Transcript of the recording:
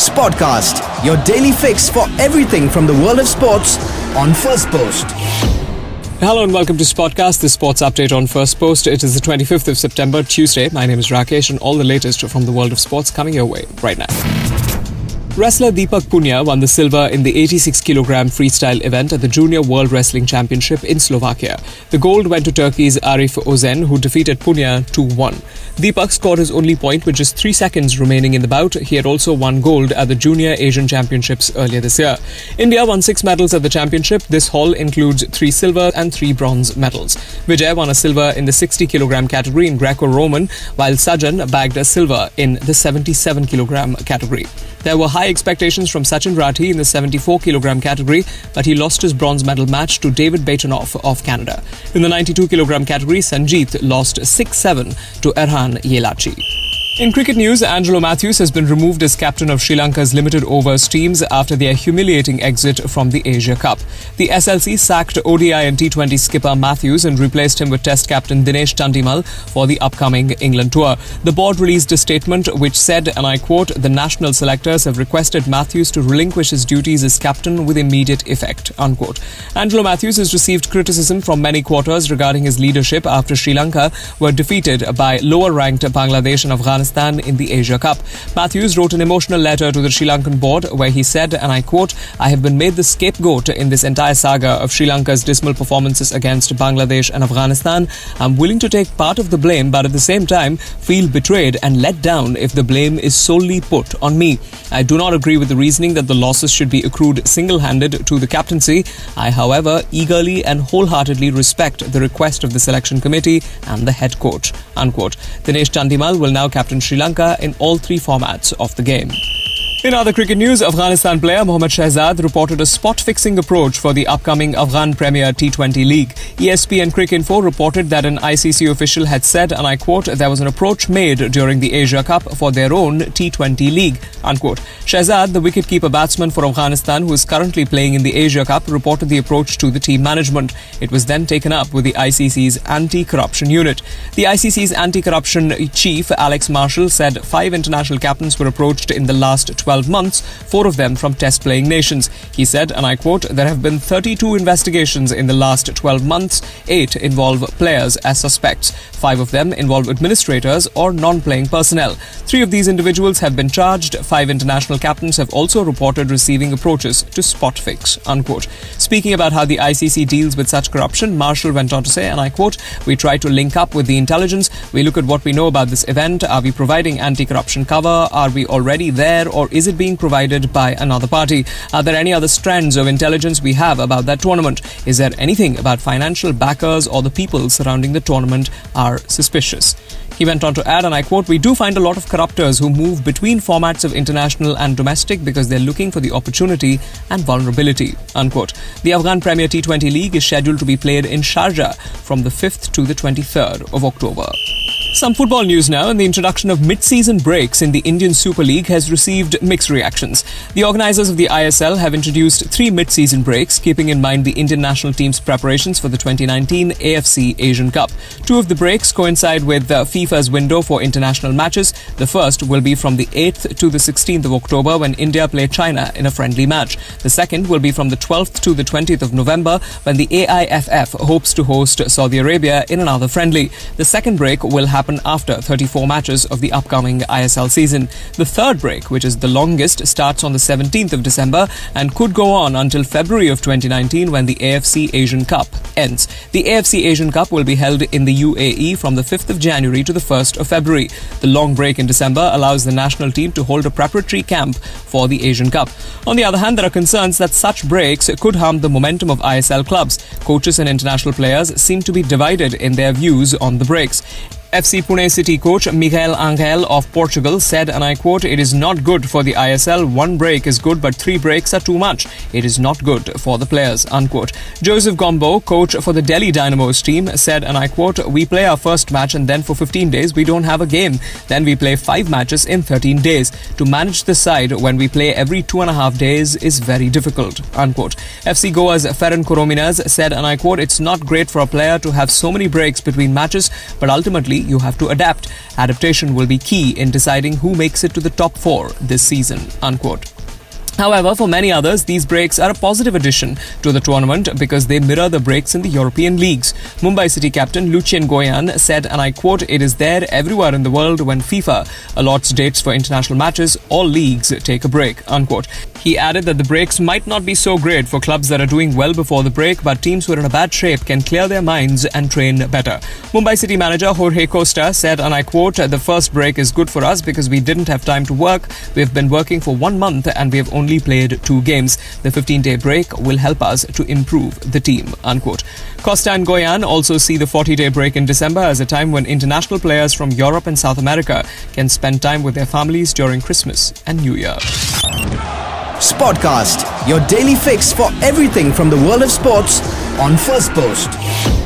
Sportcast, your daily fix for everything from the world of sports on First Post. Hello and welcome to Sportcast, the sports update on First Post. It is the 25th of September, Tuesday. My name is Rakesh and all the latest from the world of sports coming your way right now. Wrestler Deepak Punia won the silver in the 86kg freestyle event at the Junior World Wrestling Championship in Slovakia. The gold went to Turkey's Arif Ozen, who defeated Punia 2-1. Deepak scored his only point with just 3 seconds remaining in the bout. He had also won gold at the Junior Asian Championships earlier this year. India won 6 medals at the championship. This haul includes 3 silver and 3 bronze medals. Vijay won a silver in the 60kg category in Greco-Roman, while Sajan bagged a silver in the 77kg category. There were high expectations from Sachin Rathi in the 74kg category, but he lost his bronze medal match to David Baitonoff of Canada. In the 92kg category, Sanjeet lost 6-7 to Erhan Yelachi. In cricket news, Angelo Matthews has been removed as captain of Sri Lanka's limited overs teams after their humiliating exit from the Asia Cup. The SLC sacked ODI and T20 skipper Matthews and replaced him with Test captain Dinesh Chandimal for the upcoming England tour. The board released a statement which said, and I quote, "The national selectors have requested Matthews to relinquish his duties as captain with immediate effect," unquote. Angelo Matthews has received criticism from many quarters regarding his leadership after Sri Lanka were defeated by lower-ranked Bangladesh and Afghanistan in the Asia Cup. Matthews wrote an emotional letter to the Sri Lankan board where he said, and I quote, "I have been made the scapegoat in this entire saga of Sri Lanka's dismal performances against Bangladesh and Afghanistan. I'm willing to take part of the blame, but at the same time feel betrayed and let down if the blame is solely put on me. I do not agree with the reasoning that the losses should be accrued single-handed to the captaincy. I, however, eagerly and wholeheartedly respect the request of the selection committee and the head coach," unquote. Dinesh Chandimal will now captain Sri Lanka in all 3 formats of the game. In other cricket news, Afghanistan player Mohammad Shahzad reported a spot-fixing approach for the upcoming Afghan Premier T20 League. ESPN Cricinfo reported that an ICC official had said, and I quote, "There was an approach made during the Asia Cup for their own T20 League," unquote. Shahzad, the wicket-keeper batsman for Afghanistan who is currently playing in the Asia Cup, reported the approach to the team management. It was then taken up with the ICC's anti-corruption unit. The ICC's anti-corruption chief, Alex Marshall, said 5 international captains were approached in the last 12 months, 4 of them from test-playing nations. He said, and I quote, "There have been 32 investigations in the last 12 months. 8 involve players as suspects. 5 of them involve administrators or non-playing personnel. 3 of these individuals have been charged. 5 international captains have also reported receiving approaches to spot fix," unquote. Speaking about how the ICC deals with such corruption, Marshall went on to say, and I quote, "We try to link up with the intelligence. We look at what we know about this event. Are we providing anti-corruption cover? Are we already there, or is it being provided by another party? Are there any other strands of intelligence we have about that tournament? Is there anything about financial backers or the people surrounding the tournament are suspicious?" He went on to add, and I quote, "We do find a lot of corruptors who move between formats of international and domestic because they're looking for the opportunity and vulnerability," unquote. The Afghan Premier T20 League is scheduled to be played in Sharjah from the 5th to the 23rd of October. Some football news now, and the introduction of mid-season breaks in the Indian Super League has received mixed reactions. The organisers of the ISL have introduced 3 mid-season breaks, keeping in mind the Indian national team's preparations for the 2019 AFC Asian Cup. 2 of the breaks coincide with FIFA's window for international matches. The first will be from the 8th to the 16th of October when India play China in a friendly match. The second will be from the 12th to the 20th of November when the AIFF hopes to host Saudi Arabia in another friendly. The second break will happen after 34 matches of the upcoming ISL season. The third break, which is the longest, starts on the 17th of December and could go on until February of 2019 when the AFC Asian Cup ends. The AFC Asian Cup will be held in the UAE from the 5th of January to the 1st of February. The long break in December allows the national team to hold a preparatory camp for the Asian Cup. On the other hand, there are concerns that such breaks could harm the momentum of ISL clubs. Coaches and international players seem to be divided in their views on the breaks. FC Pune City coach Miguel Angel of Portugal said, and I quote, "It is not good for the ISL. 1 break is good, but 3 breaks are too much. It is not good for the players," unquote. Joseph Gombo, coach for the Delhi Dynamos team, said, and I quote, "We play our first match and then for 15 days we don't have a game. Then we play 5 matches in 13 days. To manage the side when we play every 2.5 days is very difficult," unquote. FC Goa's Ferran Corominas said, and I quote, "It's not great for a player to have so many breaks between matches, but ultimately you have to adapt. Adaptation will be key in deciding who makes it to the top 4 this season, unquote. However, for many others, these breaks are a positive addition to the tournament because they mirror the breaks in the European leagues. Mumbai City captain Lucien Goyan said, and I quote, "It is there everywhere in the world when FIFA allots dates for international matches, all leagues take a break," unquote. He added that the breaks might not be so great for clubs that are doing well before the break, but teams who are in a bad shape can clear their minds and train better. Mumbai City manager Jorge Costa said, and I quote, "The first break is good for us because we didn't have time to work. We have been working for 1 month and we have only played 2 games. The 15-day break will help us to improve the team," unquote. Costa and Goyan also see the 40-day break in December as a time when international players from Europe and South America can spend time with their families during Christmas and New Year. Sportcast, your daily fix for everything from the world of sports on First Post.